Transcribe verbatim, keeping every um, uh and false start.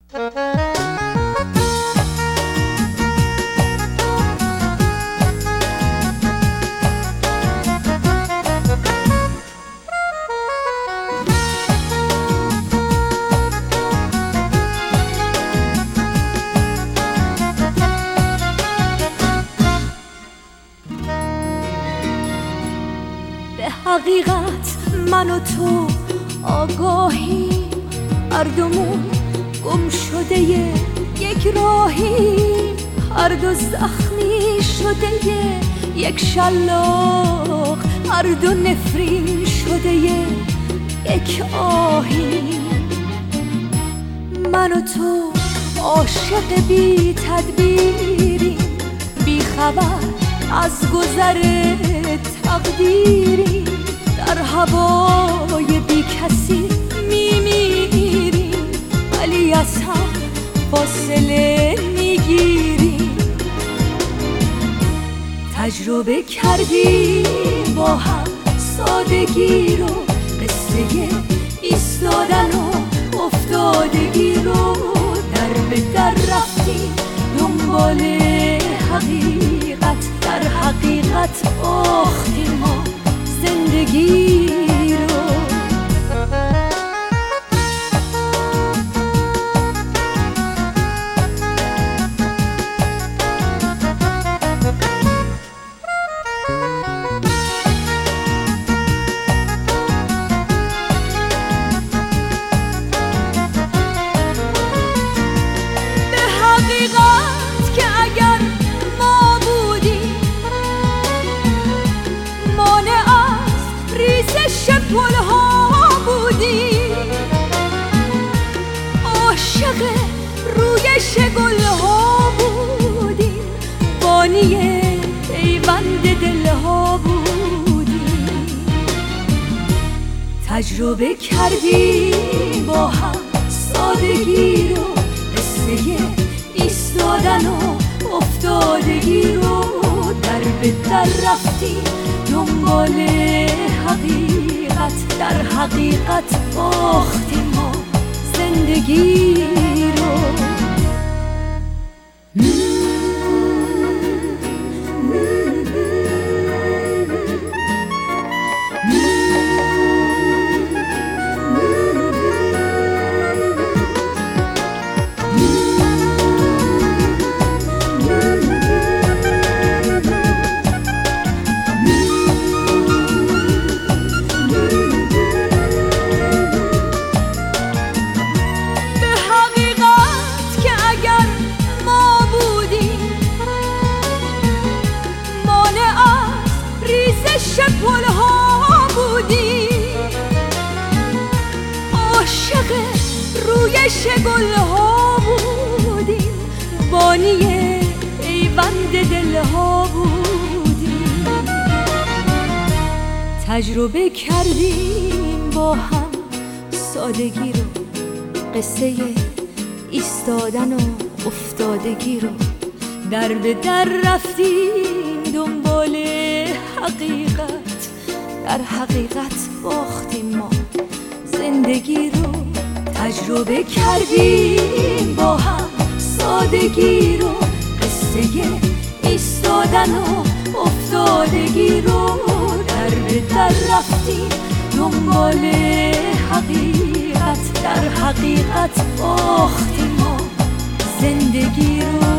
حقیقت من و تو آگاهی، هر دومون گم شده یک راهی، هر دو زخمی شده یک شلاق، هر دو نفرین شده یک آهی. من و تو عاشق بی تدبیری، بی خبر از گذر تقدیری، در هوای بی کسی میمیری، ولی از هم فاصله میگیری. تجربه کردی با هم سادگی رو، قصه ایستادن و افتادگی رو، در به در رفتی دنبال حقیقت، در حقیقت باختیم ما زندگی رو. به حقیقت که اگر ما بودیم مانع از ریزش پل‌ها بودیم، عاشق رویش گل‌ها بودیم، بانی پیوند دل‌ها بودیم. تجربه کردیم با هم سادگی رو، قصه ایستادن و افتادگی رو، در به در رفتیم دنبال حقیقت، در حقیقت باختیم ما زندگی رو. پل‌ها بودیم، عاشق رویش گل‌ها بودیم، بانی پیوند دل‌ها بودیم. تجربه کردیم با هم سادگی رو، قصه ایستادن و افتادگی رو، در به در رفتیم دنبال حقیقت، در حقیقت باختیم ما زندگی رو. تجربه کردیم با هم سادگی رو، قصه ایستادن و افتادگی رو، در به در رفتیم دنبال حقیقت، در حقیقت باختیم ما زندگی رو.